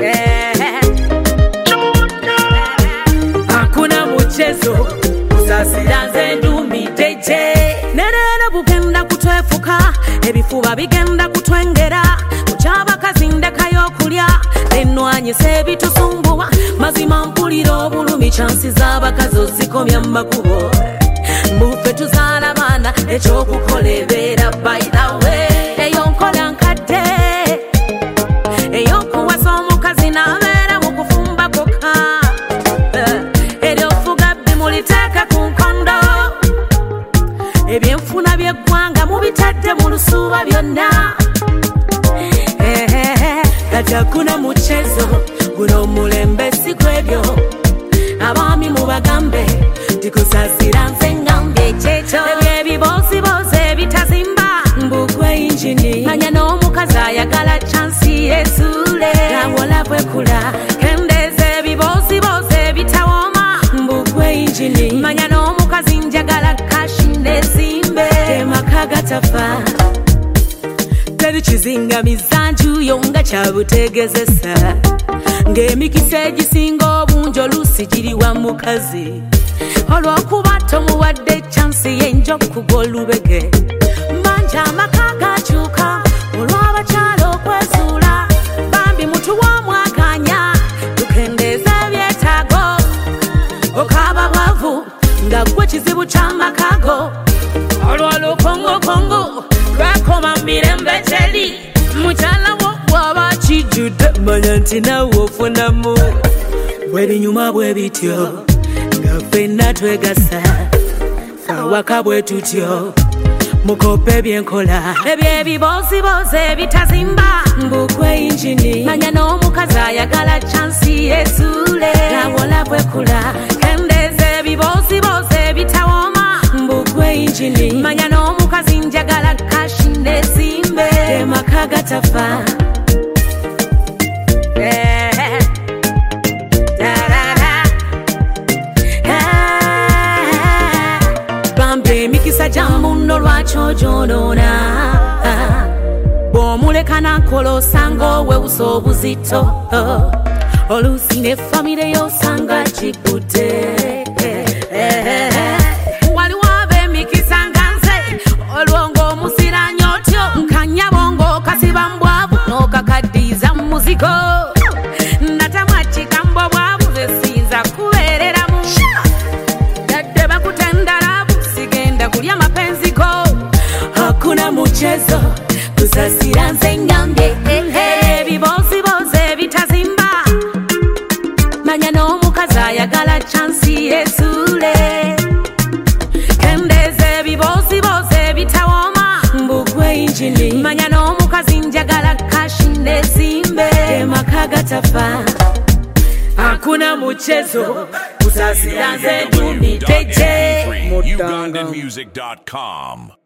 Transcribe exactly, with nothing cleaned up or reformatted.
Hakuna mchezo kusasira nze ndumi teje nerera bugenda kutwefuka ebifuba bigenda kutwengera kuchaba kazinde kayokulya enwanye sebitusumbuwa mazima mpulira obulumi chansi z'abakazi zikomya makubo mbufe tuzala bana ekyokukolebera by the way eyo nkola nkadde eyo kuwasa omukazi n'abeera mu kufumba koka eryo fuga bimuliteeka ku nkondo ebyenfuna by'eggwanga mubitadde mu lusuuba byonna kati hakuna muchezo guno mulembe si kwebyo abaami mubagambe tikusasira nze ngambye ekyeto ebyebibozibozi ebitazimba mbugwe injini manya n'omukazi ayagala chansi yesuule nawola bwekula kendeeza ebibozibozi ebitawooma mbugwe injini manya n'omukazi njagala kashi nezimbe emaka gatafa teri kizingamiza njuyo nga kyabutegezesa ng'emikisa egisinga obungi oluusi giriwa mukazi olw'okuba tomuwadde chansi y'enjokugwa olubege manja amaka gakyuka olw'abakyala okwezuula bambi mutuwa omwaganya tukendeeza ebyetaago okaaba bwavu nga gwe kizibu ky'amakago olw'olukongokongo lwakoma mirembe teri mukyala wo bw'aba kijjudde manya nti nawe ofunamu bwebinyuma bwe bityo nga ffenna twegasa awaka bwe tutyo mukope ebyenkola ebyebibozibozi ebitazimba mbugwe injini manya n'omukazi ayagala chansi yesuule nawola bwekula kendeeza ebibozibozi ebitawooma mbugwe injini manya n'omukazi njagala kashi nezimbe emaka gatafa bambe emikisa gya munno lwaki ogyonoona bw'omuleka nakola osanga owewusa obuzito oluusi ne famire y'osanga kigudde waliwo ab'emikisa nga nze olwo ng'omusiranya otyo nkanyabo ng'okasiba mbwavu n'okakaddiiza mu muzigo natamwa kikambo bwavu zesinza kubeereramu dadde bakutendalabu sigenda kulya mapenziko hakuna muchezo kusasira nze ngambye ebibozibozi ebitazimba manya n'omukazi ayagala chansi yesuule kendeeza ebibozibozi ebitawooma mbugwe injini manya n'omukazi njagala kashi nezimbe emaka gatafa hakuna muchezo kusasira nze ndumi teje Ugandan music dot com